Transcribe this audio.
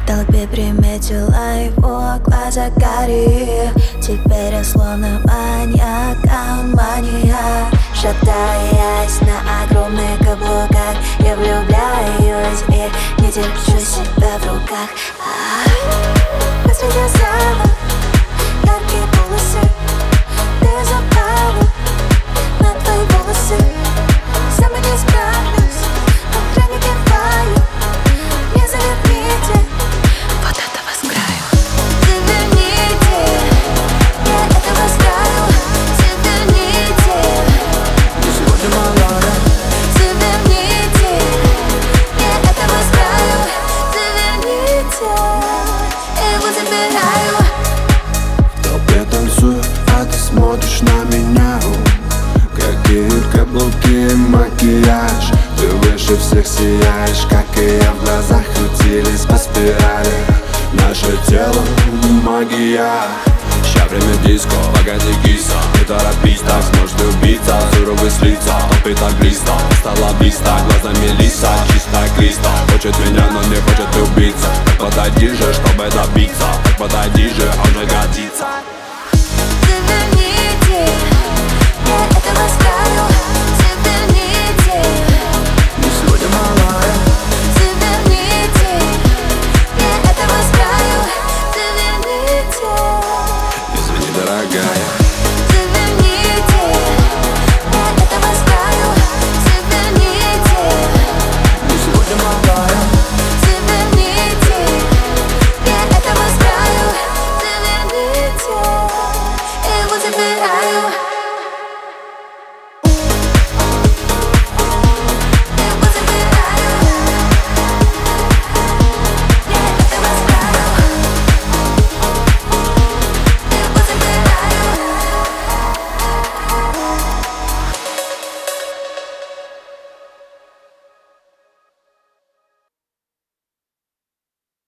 толпе приметила его глаза карие. Теперь я словно маньяк, а он мания. Шатаясь на огромных каблуках, я влюбляюсь и не держу себя в руках. Посреди зала яркие полосы, ты запала на твои волосы. Сама не справлюсь, охранник киваю, не заверните вот этого с краю. Заверните, я этого с краю. Заверните, мы сегодня малая. заверните, я этого с краю. Заверните, я его забираю. В толпе танцую, а ты смотришь на меня. Какие каблуки и макияж, ты выше всех сияешь, как и я. В глазах крутились по спирали, наше тело магия. Ща время диско, погоди киса, не торопись, так сможешь убиться. Суровый с лица, топит так близко, стала близко, глазами лиса, чистая кристалл. Хочет меня, но не хочет убиться. Так подойди же, чтобы добиться, так подойди же, он же годится.